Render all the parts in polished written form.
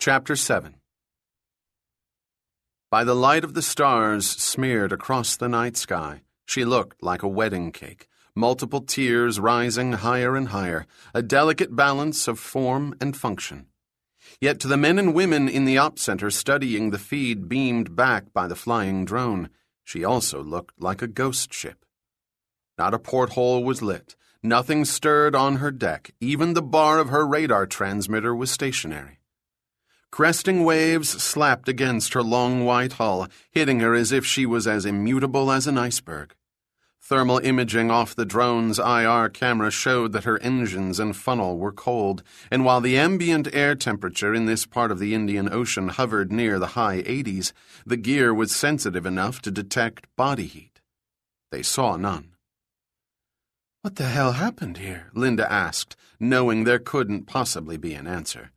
Chapter 7. By the light of the stars smeared across the night sky, she looked like a wedding cake, multiple tiers rising higher and higher, a delicate balance of form and function. Yet to the men and women in the op center studying the feed beamed back by the flying drone, she also looked like a ghost ship. Not a porthole was lit, nothing stirred on her deck, even the bar of her radar transmitter was stationary. Cresting waves slapped against her long white hull, hitting her as if she was as immutable as an iceberg. Thermal imaging off the drone's IR camera showed that her engines and funnel were cold, and while the ambient air temperature in this part of the Indian Ocean hovered near the high 80s, the gear was sensitive enough to detect body heat. They saw none. "What the hell happened here?" Linda asked, knowing there couldn't possibly be an answer.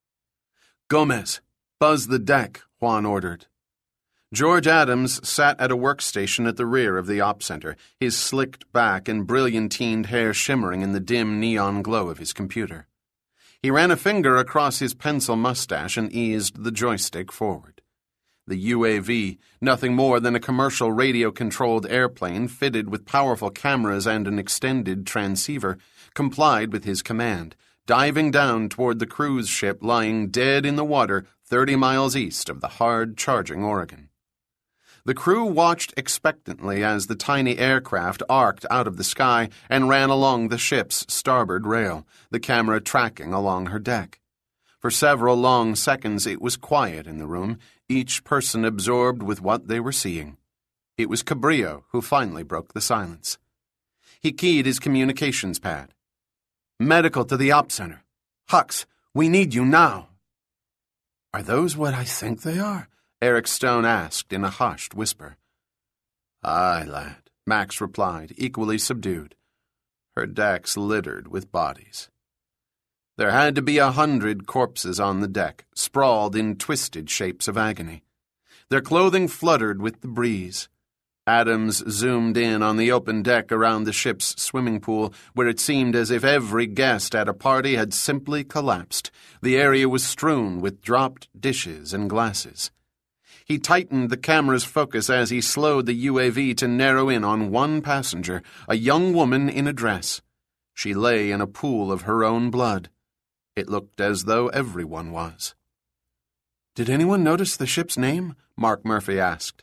"Gomez, buzz the deck," Juan ordered. George Adams sat at a workstation at the rear of the op center, his slicked back and brilliantined hair shimmering in the dim neon glow of his computer. He ran a finger across his pencil mustache and eased the joystick forward. The UAV, nothing more than a commercial radio-controlled airplane fitted with powerful cameras and an extended transceiver, complied with his command, diving down toward the cruise ship lying dead in the water 30 miles east of the hard-charging Oregon. The crew watched expectantly as the tiny aircraft arced out of the sky and ran along the ship's starboard rail, the camera tracking along her deck. For several long seconds it was quiet in the room, each person absorbed with what they were seeing. It was Cabrillo who finally broke the silence. He keyed his communications pad. "Medical to the op center. Hux, we need you now." "Are those what I think they are?" Eric Stone asked in a hushed whisper. "Aye, lad," Max replied, equally subdued. Her deck's littered with bodies. There had to be 100 corpses on the deck, sprawled in twisted shapes of agony. Their clothing fluttered with the breeze. Adams zoomed in on the open deck around the ship's swimming pool, where it seemed as if every guest at a party had simply collapsed. The area was strewn with dropped dishes and glasses. He tightened the camera's focus as he slowed the UAV to narrow in on one passenger, a young woman in a dress. She lay in a pool of her own blood. It looked as though everyone was. "Did anyone notice the ship's name?" Mark Murphy asked.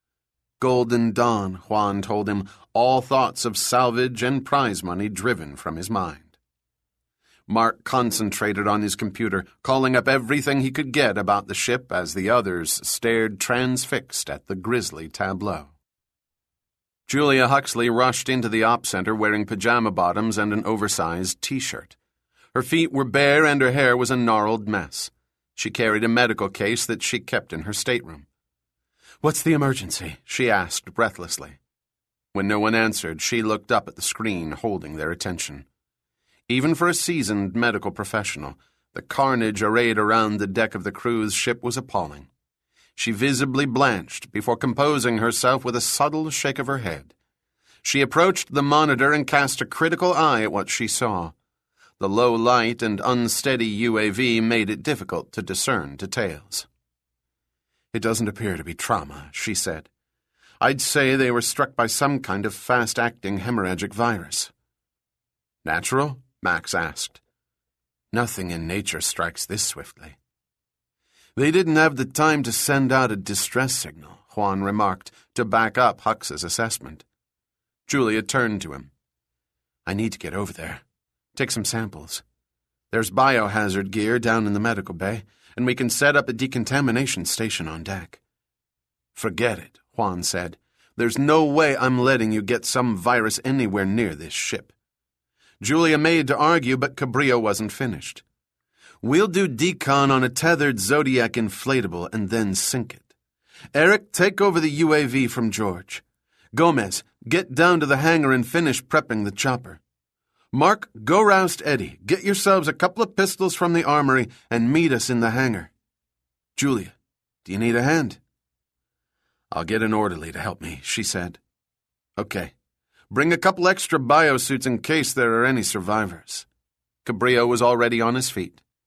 Golden Dawn, Juan told him, all thoughts of salvage and prize money driven from his mind. Mark concentrated on his computer, calling up everything he could get about the ship as the others stared transfixed at the grisly tableau. Julia Huxley rushed into the op center wearing pajama bottoms and an oversized T-shirt. Her feet were bare and her hair was a gnarled mess. She carried a medical case that she kept in her stateroom. "What's the emergency?" she asked breathlessly. When no one answered, she looked up at the screen, holding their attention. Even for a seasoned medical professional, the carnage arrayed around the deck of the cruise ship was appalling. She visibly blanched before composing herself with a subtle shake of her head. She approached the monitor and cast a critical eye at what she saw. The low light and unsteady UAV made it difficult to discern details. "It doesn't appear to be trauma," she said. "I'd say they were struck by some kind of fast-acting hemorrhagic virus." "Natural?" Max asked. "Nothing in nature strikes this swiftly." "They didn't have the time to send out a distress signal," Juan remarked, to back up Hux's assessment. Julia turned to him. "I need to get over there. Take some samples. There's biohazard gear down in the medical bay, and we can set up a decontamination station on deck." "Forget it," Juan said. "There's no way I'm letting you get some virus anywhere near this ship." Julia made to argue, but Cabrillo wasn't finished. "We'll do decon on a tethered Zodiac inflatable and then sink it. Eric, take over the UAV from George. Gomez, get down to the hangar and finish prepping the chopper. Mark, go roust Eddie. Get yourselves a couple of pistols from the armory and meet us in the hangar. Julia, do you need a hand?" "I'll get an orderly to help me," she said. "Okay. Bring a couple extra biosuits in case there are any survivors." Cabrillo was already on his feet.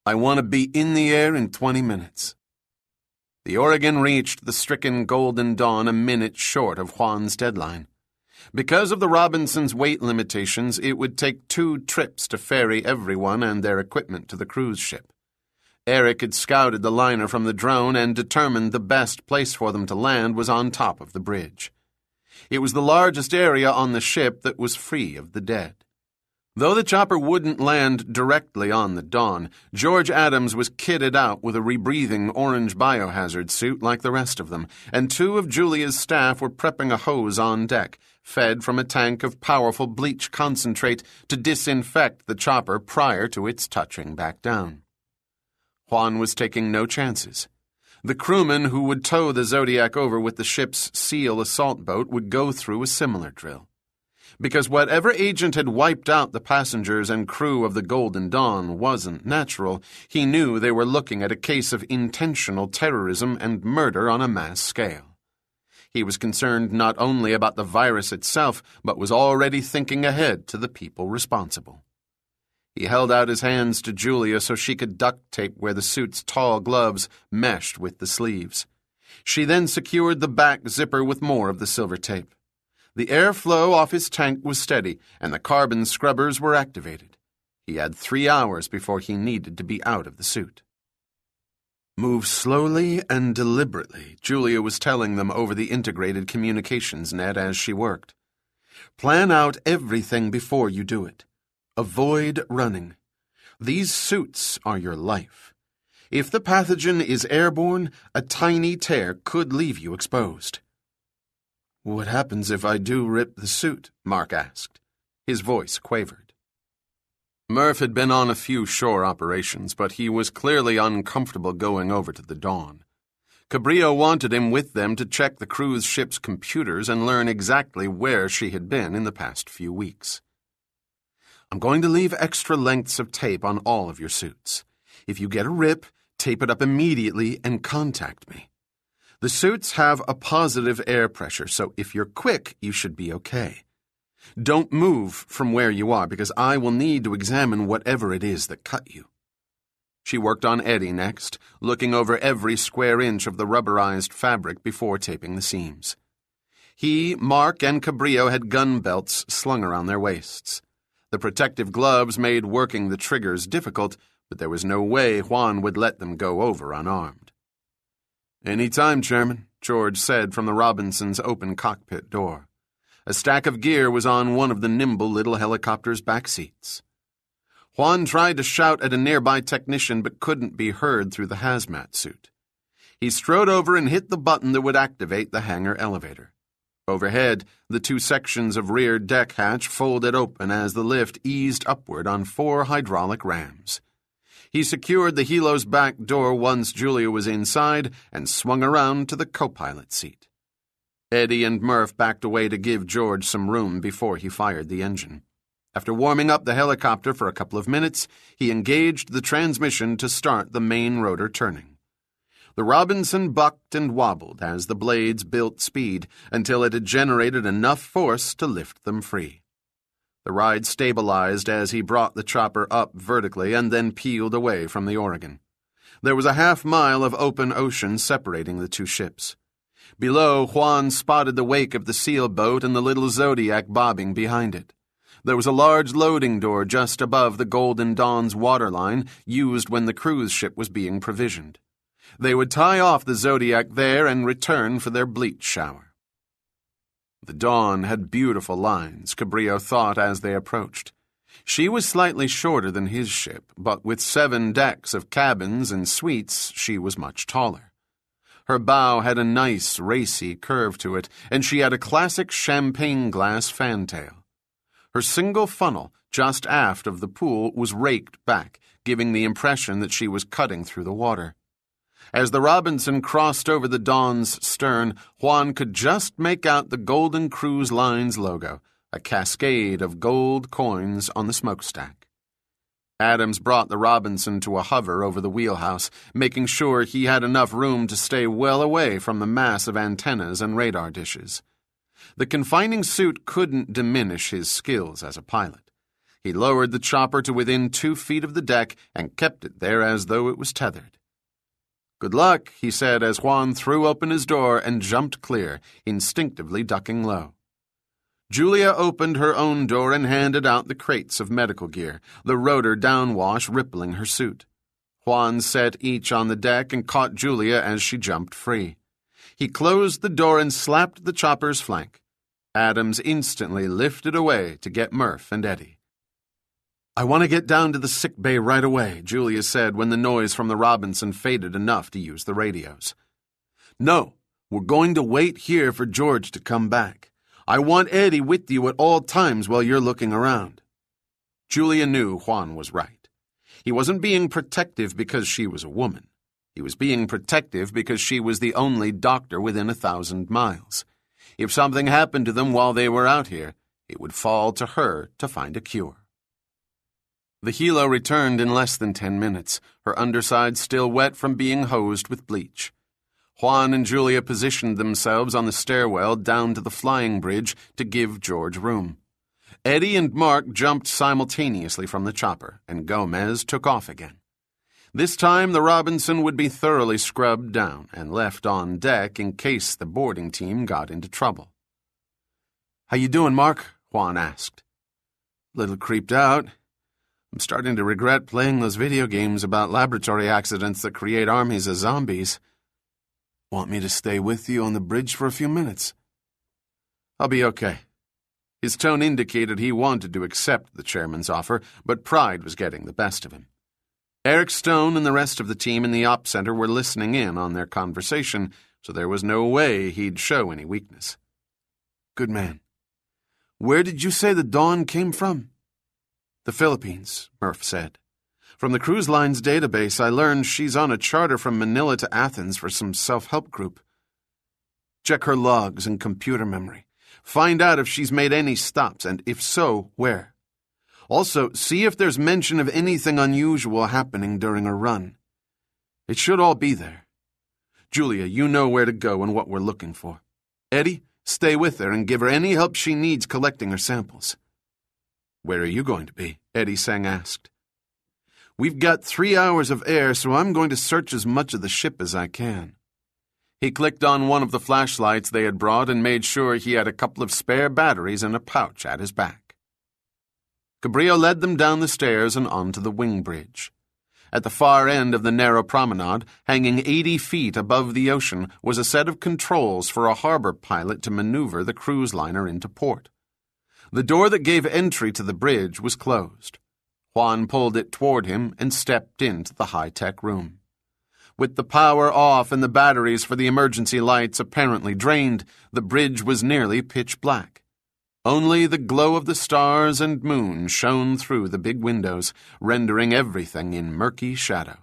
I want to be in the air in 20 minutes. The Oregon reached the stricken Golden Dawn a minute short of Juan's deadline. Because of the Robinsons' weight limitations, it would take 2 trips to ferry everyone and their equipment to the cruise ship. Eric had scouted the liner from the drone and determined the best place for them to land was on top of the bridge. It was the largest area on the ship that was free of the dead. Though the chopper wouldn't land directly on the Dawn, George Adams was kitted out with a rebreathing orange biohazard suit like the rest of them, and 2 of Julia's staff were prepping a hose on deck, fed from a tank of powerful bleach concentrate to disinfect the chopper prior to its touching back down. Juan was taking no chances. The crewman who would tow the Zodiac over with the ship's SEAL assault boat would go through a similar drill. Because whatever agent had wiped out the passengers and crew of the Golden Dawn wasn't natural, he knew they were looking at a case of intentional terrorism and murder on a mass scale. He was concerned not only about the virus itself, but was already thinking ahead to the people responsible. He held out his hands to Julia so she could duct tape where the suit's tall gloves meshed with the sleeves. She then secured the back zipper with more of the silver tape. The airflow off his tank was steady, and the carbon scrubbers were activated. He had 3 hours before he needed to be out of the suit. Move slowly and deliberately, Julia was telling them over the integrated communications net as she worked. Plan out everything before you do it. Avoid running. These suits are your life. If the pathogen is airborne, a tiny tear could leave you exposed. What happens if I do rip the suit? Mark asked. His voice quavered. Murph had been on a few shore operations, but he was clearly uncomfortable going over to the Dawn. Cabrillo wanted him with them to check the cruise ship's computers and learn exactly where she had been in the past few weeks. I'm going to leave extra lengths of tape on all of your suits. If you get a rip, tape it up immediately and contact me. The suits have a positive air pressure, so if you're quick, you should be okay. Don't move from where you are, because I will need to examine whatever it is that cut you. She worked on Eddie next, looking over every square inch of the rubberized fabric before taping the seams. He, Mark, and Cabrillo had gun belts slung around their waists. The protective gloves made working the triggers difficult, but there was no way Juan would let them go over unarmed. "Any time, Chairman," George said from the Robinsons' open cockpit door. A stack of gear was on one of the nimble little helicopter's back seats. Juan tried to shout at a nearby technician but couldn't be heard through the hazmat suit. He strode over and hit the button that would activate the hangar elevator. Overhead, the 2 sections of rear deck hatch folded open as the lift eased upward on 4 hydraulic rams. He secured the helo's back door once Julia was inside and swung around to the co-pilot seat. Eddie and Murph backed away to give George some room before he fired the engine. After warming up the helicopter for a couple of minutes, he engaged the transmission to start the main rotor turning. The Robinson bucked and wobbled as the blades built speed until it had generated enough force to lift them free. The ride stabilized as he brought the chopper up vertically and then peeled away from the Oregon. There was a half-mile of open ocean separating the 2 ships. Below, Juan spotted the wake of the SEAL boat and the little Zodiac bobbing behind it. There was a large loading door just above the Golden Dawn's waterline, used when the cruise ship was being provisioned. They would tie off the Zodiac there and return for their bleach shower. The Dawn had beautiful lines, Cabrillo thought as they approached. She was slightly shorter than his ship, but with 7 decks of cabins and suites, she was much taller. Her bow had a nice, racy curve to it, and she had a classic champagne glass fantail. Her single funnel, just aft of the pool, was raked back, giving the impression that she was cutting through the water. As the Robinson crossed over the Dawn's stern, Juan could just make out the Golden Cruise Line's logo, a cascade of gold coins on the smokestack. Adams brought the Robinson to a hover over the wheelhouse, making sure he had enough room to stay well away from the mass of antennas and radar dishes. The confining suit couldn't diminish his skills as a pilot. He lowered the chopper to within 2 feet of the deck and kept it there as though it was tethered. "Good luck," he said as Juan threw open his door and jumped clear, instinctively ducking low. Julia opened her own door and handed out the crates of medical gear, the rotor downwash rippling her suit. Juan set each on the deck and caught Julia as she jumped free. He closed the door and slapped the chopper's flank. Adams instantly lifted away to get Murph and Eddie. "I want to get down to the sick bay right away," Julia said when the noise from the Robinson faded enough to use the radios. "No, we're going to wait here for George to come back. I want Eddie with you at all times while you're looking around." Julia knew Juan was right. He wasn't being protective because she was a woman. He was being protective because she was the only doctor within 1,000 miles. If something happened to them while they were out here, it would fall to her to find a cure. The helo returned in less than 10 minutes, her underside still wet from being hosed with bleach. Juan and Julia positioned themselves on the stairwell down to the flying bridge to give George room. Eddie and Mark jumped simultaneously from the chopper, and Gomez took off again. This time the Robinson would be thoroughly scrubbed down and left on deck in case the boarding team got into trouble. "How you doing, Mark?" Juan asked. "Little creeped out. I'm starting to regret playing those video games about laboratory accidents that create armies of zombies. Want me to stay with you on the bridge for a few minutes?" "I'll be okay." His tone indicated he wanted to accept the chairman's offer, but pride was getting the best of him. Eric Stone and the rest of the team in the op center were listening in on their conversation, so there was no way he'd show any weakness. "Good man. Where did you say the Dawn came from?" "The Philippines," Murph said. "From the cruise line's database, I learned she's on a charter from Manila to Athens for some self-help group. Check her logs and computer memory. Find out if she's made any stops, and if so, where. Also, see if there's mention of anything unusual happening during her run. It should all be there. Julia, you know where to go and what we're looking for. Eddie, stay with her and give her any help she needs collecting her samples." "Where are you going to be?" Eddie Seng asked. "We've got 3 hours of air, so I'm going to search as much of the ship as I can." He clicked on one of the flashlights they had brought and made sure he had a couple of spare batteries in a pouch at his back. Cabrillo led them down the stairs and onto the wing bridge. At the far end of the narrow promenade, hanging 80 feet above the ocean, was a set of controls for a harbor pilot to maneuver the cruise liner into port. The door that gave entry to the bridge was closed. Juan pulled it toward him and stepped into the high-tech room. With the power off and the batteries for the emergency lights apparently drained, the bridge was nearly pitch black. Only the glow of the stars and moon shone through the big windows, rendering everything in murky shadow.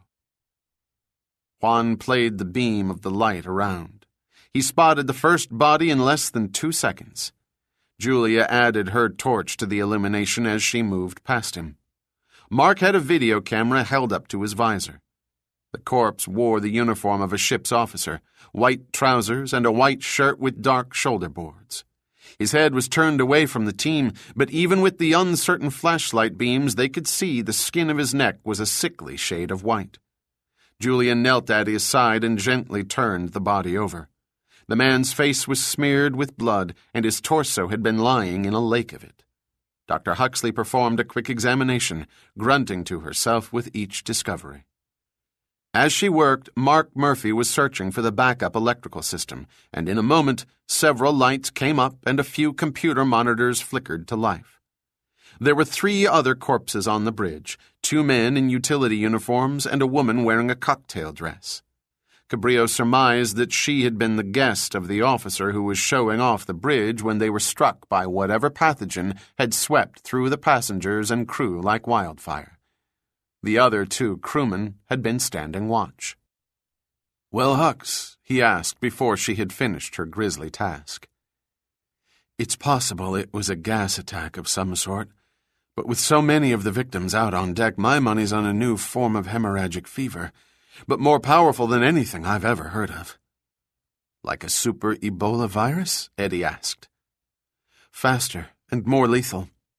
Juan played the beam of the light around. He spotted the first body in less than 2 seconds. Julia added her torch to the illumination as she moved past him. Mark had a video camera held up to his visor. The corpse wore the uniform of a ship's officer, white trousers and a white shirt with dark shoulder boards. His head was turned away from the team, but even with the uncertain flashlight beams, they could see the skin of his neck was a sickly shade of white. Julia knelt at his side and gently turned the body over. The man's face was smeared with blood, and his torso had been lying in a lake of it. Dr. Huxley performed a quick examination, grunting to herself with each discovery. As she worked, Mark Murphy was searching for the backup electrical system, and in a moment, several lights came up and a few computer monitors flickered to life. There were 3 other corpses on the bridge, 2 men in utility uniforms and a woman wearing a cocktail dress. Cabrillo surmised that she had been the guest of the officer who was showing off the bridge when they were struck by whatever pathogen had swept through the passengers and crew like wildfire. The other 2 crewmen had been standing watch. "Well, Hux," he asked before she had finished her grisly task. "It's possible it was a gas attack of some sort, but with so many of the victims out on deck, my money's on a new form of hemorrhagic fever, but more powerful than anything I've ever heard of." "Like a super Ebola virus?" Eddie asked. "Faster and more lethal.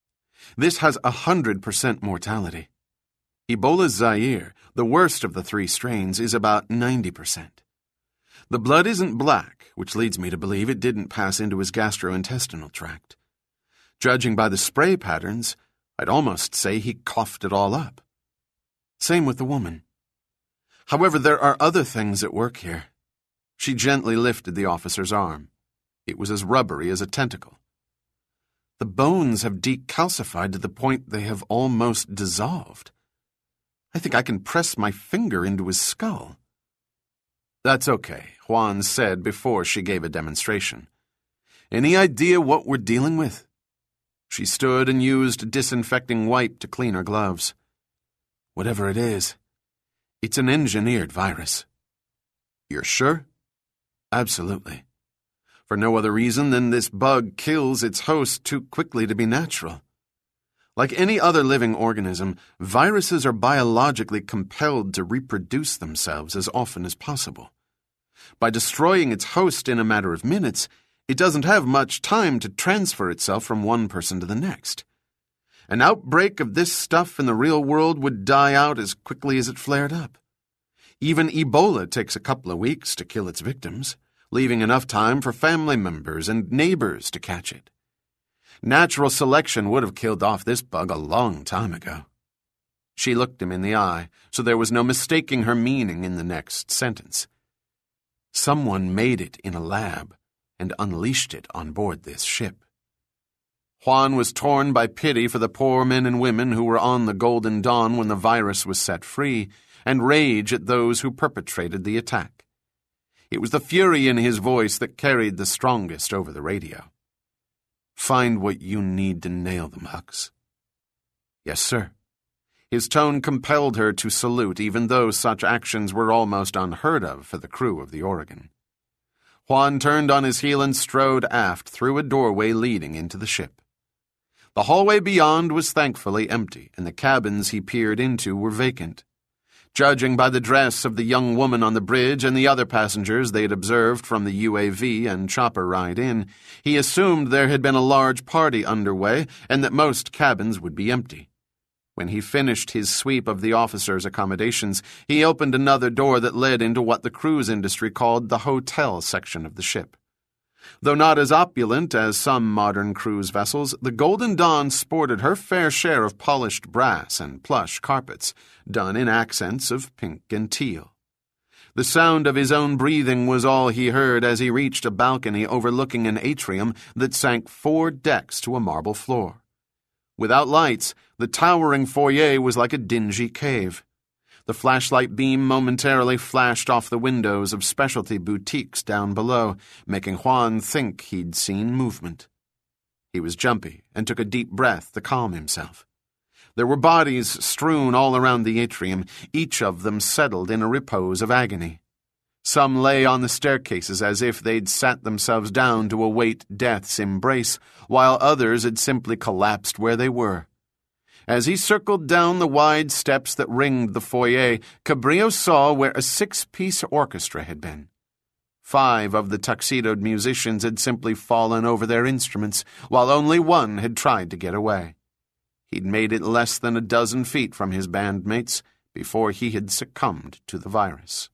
This has 100% mortality. Ebola Zaire, the worst of the 3 strains, is about 90%. The blood isn't black, which leads me to believe it didn't pass into his gastrointestinal tract. Judging by the spray patterns, I'd almost say he coughed it all up. Same with the woman. However, there are other things at work here. She gently lifted the officer's arm. It was as rubbery as a tentacle. The bones have decalcified to the point they have almost dissolved. I think I can press my finger into his skull. That's okay, Juan said before she gave a demonstration. Any idea what we're dealing with? She stood and used a disinfecting wipe to clean her gloves. Whatever it is, it's an engineered virus. You're sure? Absolutely. For no other reason than this bug kills its host too quickly to be natural. Like any other living organism, viruses are biologically compelled to reproduce themselves as often as possible. By destroying its host in a matter of minutes, it doesn't have much time to transfer itself from one person to the next. An outbreak of this stuff in the real world would die out as quickly as it flared up. Even Ebola takes a couple of weeks to kill its victims, leaving enough time for family members and neighbors to catch it. Natural selection would have killed off this bug a long time ago. She looked him in the eye, so there was no mistaking her meaning in the next sentence. Someone made it in a lab and unleashed it on board this ship. Juan was torn by pity for the poor men and women who were on the Golden Dawn when the virus was set free, and rage at those who perpetrated the attack. It was the fury in his voice that carried the strongest over the radio. Find what you need to nail them, Hux. Yes, sir. His tone compelled her to salute, even though such actions were almost unheard of for the crew of the Oregon. Juan turned on his heel and strode aft through a doorway leading into the ship. The hallway beyond was thankfully empty, and the cabins he peered into were vacant. Judging by the dress of the young woman on the bridge and the other passengers they had observed from the UAV and chopper ride in, he assumed there had been a large party underway and that most cabins would be empty. When he finished his sweep of the officers' accommodations, he opened another door that led into what the cruise industry called the hotel section of the ship. Though not as opulent as some modern cruise vessels, the Golden Dawn sported her fair share of polished brass and plush carpets, done in accents of pink and teal. The sound of his own breathing was all he heard as he reached a balcony overlooking an atrium that sank 4 decks to a marble floor. Without lights, the towering foyer was like a dingy cave. The flashlight beam momentarily flashed off the windows of specialty boutiques down below, making Juan think he'd seen movement. He was jumpy and took a deep breath to calm himself. There were bodies strewn all around the atrium, each of them settled in a repose of agony. Some lay on the staircases as if they'd sat themselves down to await death's embrace, while others had simply collapsed where they were. As he circled down the wide steps that ringed the foyer, Cabrillo saw where a 6-piece orchestra had been. 5 of the tuxedoed musicians had simply fallen over their instruments, while only 1 had tried to get away. He'd made it less than a dozen feet from his bandmates before he had succumbed to the virus.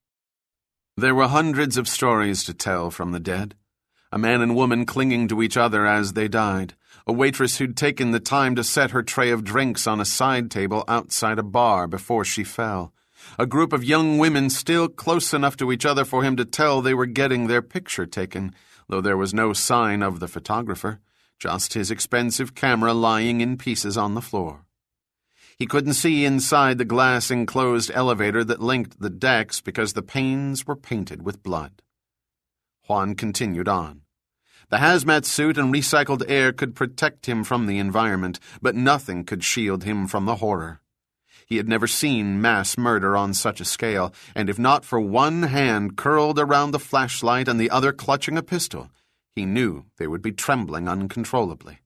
There were hundreds of stories to tell from the dead. A man and woman clinging to each other as they died, a waitress who'd taken the time to set her tray of drinks on a side table outside a bar before she fell, a group of young women still close enough to each other for him to tell they were getting their picture taken, though there was no sign of the photographer, just his expensive camera lying in pieces on the floor. He couldn't see inside the glass-enclosed elevator that linked the decks because the panes were painted with blood. Juan continued on. The hazmat suit and recycled air could protect him from the environment, but nothing could shield him from the horror. He had never seen mass murder on such a scale, and if not for one hand curled around the flashlight and the other clutching a pistol, he knew they would be trembling uncontrollably.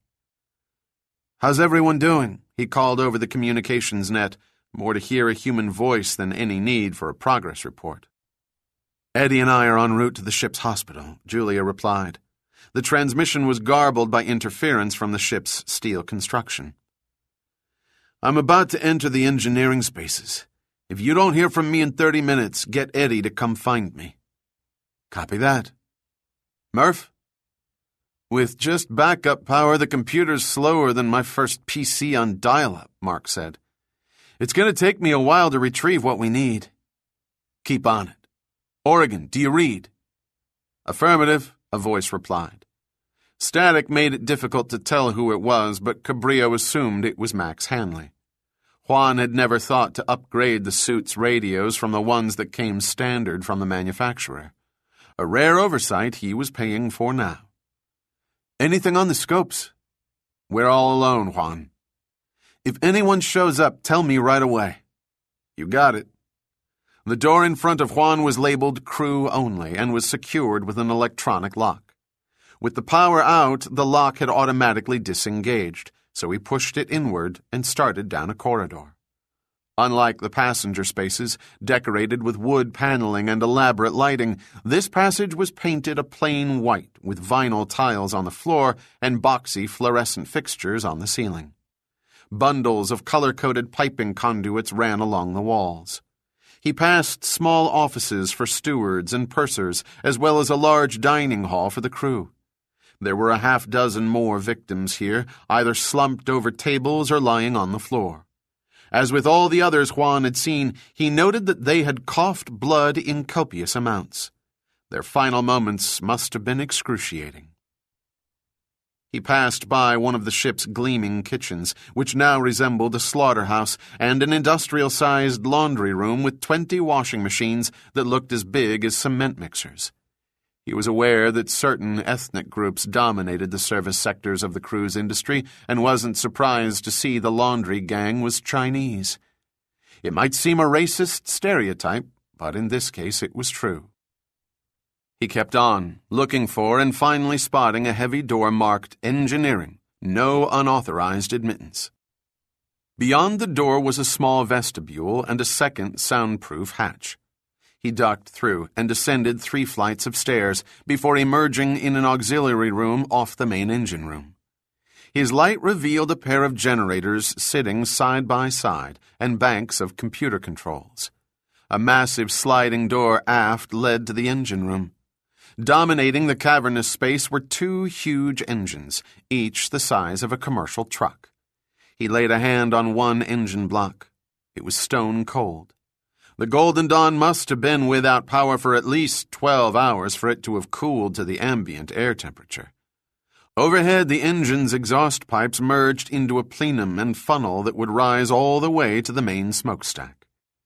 "How's everyone doing?" he called over the communications net, more to hear a human voice than any need for a progress report. "Eddie and I are en route to the ship's hospital," Julia replied. The transmission was garbled by interference from the ship's steel construction. "I'm about to enter the engineering spaces. If you don't hear from me in 30 minutes, get Eddie to come find me." "Copy that." "Murph?" "With just backup power, the computer's slower than my first PC on dial-up," Mark said. "It's going to take me a while to retrieve what we need." "Keep on it. Oregon, do you read?" "Affirmative," a voice replied. Static made it difficult to tell who it was, but Cabrillo assumed it was Max Hanley. Juan had never thought to upgrade the suit's radios from the ones that came standard from the manufacturer. A rare oversight he was paying for now. "Anything on the scopes?" "We're all alone, Juan." "If anyone shows up, tell me right away." "You got it." The door in front of Juan was labeled Crew Only and was secured with an electronic lock. With the power out, the lock had automatically disengaged, so he pushed it inward and started down a corridor. Unlike the passenger spaces, decorated with wood paneling and elaborate lighting, this passage was painted a plain white with vinyl tiles on the floor and boxy fluorescent fixtures on the ceiling. Bundles of color-coded piping conduits ran along the walls. He passed small offices for stewards and pursers, as well as a large dining hall for the crew. There were a half-dozen more victims here, either slumped over tables or lying on the floor. As with all the others Juan had seen, he noted that they had coughed blood in copious amounts. Their final moments must have been excruciating. He passed by one of the ship's gleaming kitchens, which now resembled a slaughterhouse, and an industrial-sized laundry room with 20 washing machines that looked as big as cement mixers. He was aware that certain ethnic groups dominated the service sectors of the cruise industry and wasn't surprised to see the laundry gang was Chinese. It might seem a racist stereotype, but in this case it was true. He kept on, looking for and finally spotting a heavy door marked Engineering, no unauthorized admittance. Beyond the door was a small vestibule and a second soundproof hatch. He ducked through and descended 3 flights of stairs before emerging in an auxiliary room off the main engine room. His light revealed a pair of generators sitting side by side and banks of computer controls. A massive sliding door aft led to the engine room. Dominating the cavernous space were 2 huge engines, each the size of a commercial truck. He laid a hand on one engine block. It was stone cold. The Golden Dawn must have been without power for at least 12 hours for it to have cooled to the ambient air temperature. Overhead, the engine's exhaust pipes merged into a plenum and funnel that would rise all the way to the main smokestack.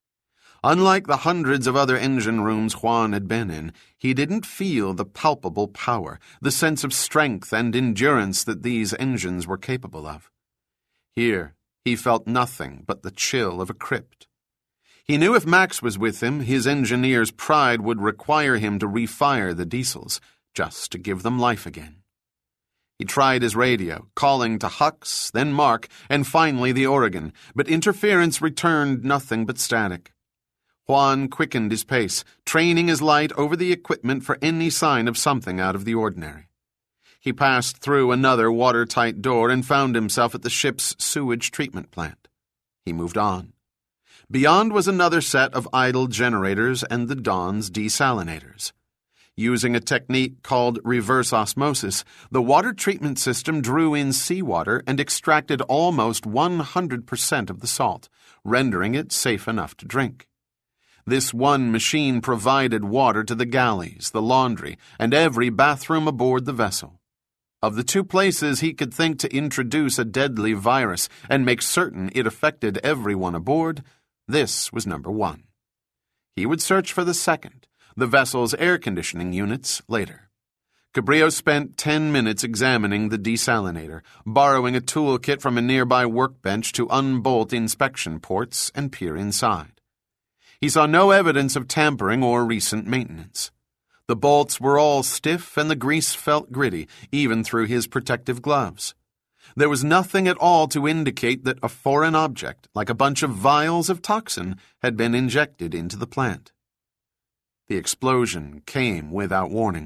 Unlike the hundreds of other engine rooms Juan had been in, he didn't feel the palpable power, the sense of strength and endurance that these engines were capable of. Here, he felt nothing but the chill of a crypt. He knew if Max was with him, his engineer's pride would require him to refire the diesels, just to give them life again. He tried his radio, calling to Hux, then Mark, and finally the Oregon, but interference returned nothing but static. Juan quickened his pace, training his light over the equipment for any sign of something out of the ordinary. He passed through another watertight door and found himself at the ship's sewage treatment plant. He moved on. Beyond was another set of idle generators and the Dawn's desalinators. Using a technique called reverse osmosis, the water treatment system drew in seawater and extracted almost 100% of the salt, rendering it safe enough to drink. This one machine provided water to the galleys, the laundry, and every bathroom aboard the vessel. Of the 2 places he could think to introduce a deadly virus and make certain it affected everyone aboard, this was number 1. He would search for the second, the vessel's air conditioning units, later. Cabrillo spent 10 minutes examining the desalinator, borrowing a toolkit from a nearby workbench to unbolt inspection ports and peer inside. He saw no evidence of tampering or recent maintenance. The bolts were all stiff and the grease felt gritty, even through his protective gloves. There was nothing at all to indicate that a foreign object, like a bunch of vials of toxin, had been injected into the plant. The explosion came without warning.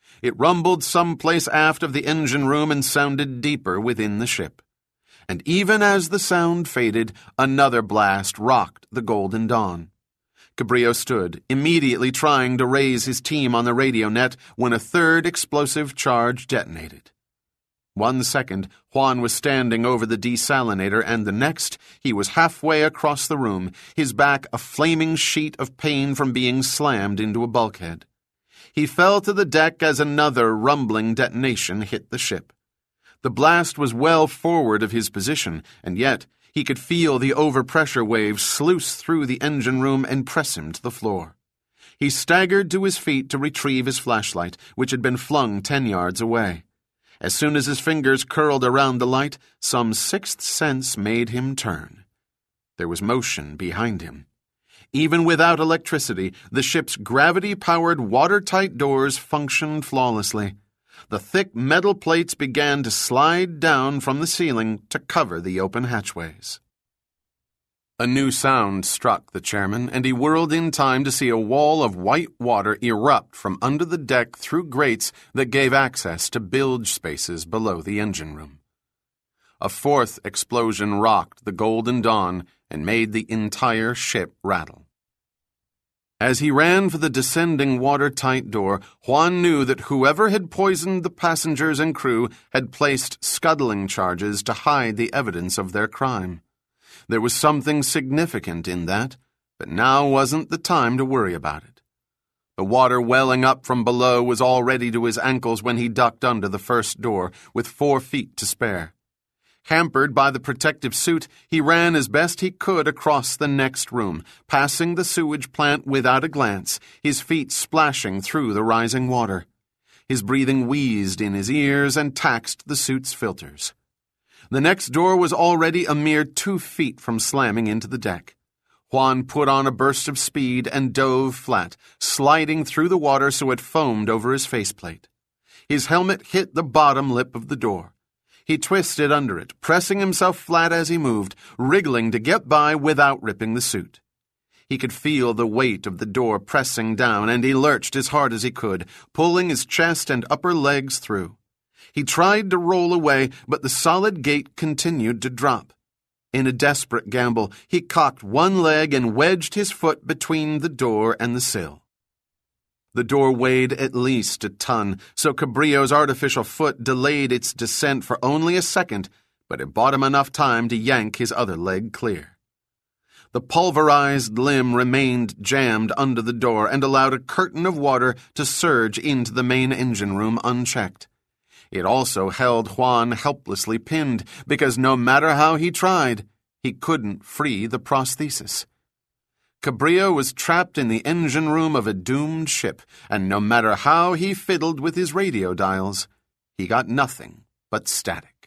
It rumbled someplace aft of the engine room and sounded deeper within the ship. And even as the sound faded, another blast rocked the Golden Dawn. Cabrillo stood, immediately trying to raise his team on the radio net when a third explosive charge detonated. 1 second, Juan was standing over the desalinator, and the next, he was halfway across the room, his back a flaming sheet of pain from being slammed into a bulkhead. He fell to the deck as another rumbling detonation hit the ship. The blast was well forward of his position, and yet he could feel the overpressure waves sluice through the engine room and press him to the floor. He staggered to his feet to retrieve his flashlight, which had been flung 10 yards away. As soon as his fingers curled around the light, some sixth sense made him turn. There was motion behind him. Even without electricity, the ship's gravity-powered watertight doors functioned flawlessly. The thick metal plates began to slide down from the ceiling to cover the open hatchways. A new sound struck the chairman, and he whirled in time to see a wall of white water erupt from under the deck through grates that gave access to bilge spaces below the engine room. A fourth explosion rocked the Golden Dawn and made the entire ship rattle. As he ran for the descending watertight door, Juan knew that whoever had poisoned the passengers and crew had placed scuttling charges to hide the evidence of their crime. There was something significant in that, but now wasn't the time to worry about it. The water welling up from below was already to his ankles when he ducked under the first door, with 4 feet to spare. Hampered by the protective suit, he ran as best he could across the next room, passing the sewage plant without a glance, his feet splashing through the rising water. His breathing wheezed in his ears and taxed the suit's filters. The next door was already a mere 2 feet from slamming into the deck. Juan put on a burst of speed and dove flat, sliding through the water so it foamed over his faceplate. His helmet hit the bottom lip of the door. He twisted under it, pressing himself flat as he moved, wriggling to get by without ripping the suit. He could feel the weight of the door pressing down, and he lurched as hard as he could, pulling his chest and upper legs through. He tried to roll away, but the solid gate continued to drop. In a desperate gamble, he cocked one leg and wedged his foot between the door and the sill. The door weighed at least a ton, so Cabrillo's artificial foot delayed its descent for only a second, but it bought him enough time to yank his other leg clear. The pulverized limb remained jammed under the door and allowed a curtain of water to surge into the main engine room unchecked. It also held Juan helplessly pinned, because no matter how he tried, he couldn't free the prosthesis. Cabrillo was trapped in the engine room of a doomed ship, and no matter how he fiddled with his radio dials, he got nothing but static.